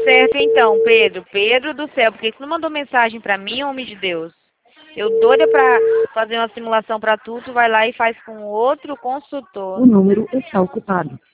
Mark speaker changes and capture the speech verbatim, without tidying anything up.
Speaker 1: certo então, Pedro. Pedro do céu, por que você não mandou mensagem pra mim, homem de Deus? Eu doida pra fazer uma simulação pra tu, tu vai lá e faz com outro consultor.
Speaker 2: O número está ocupado.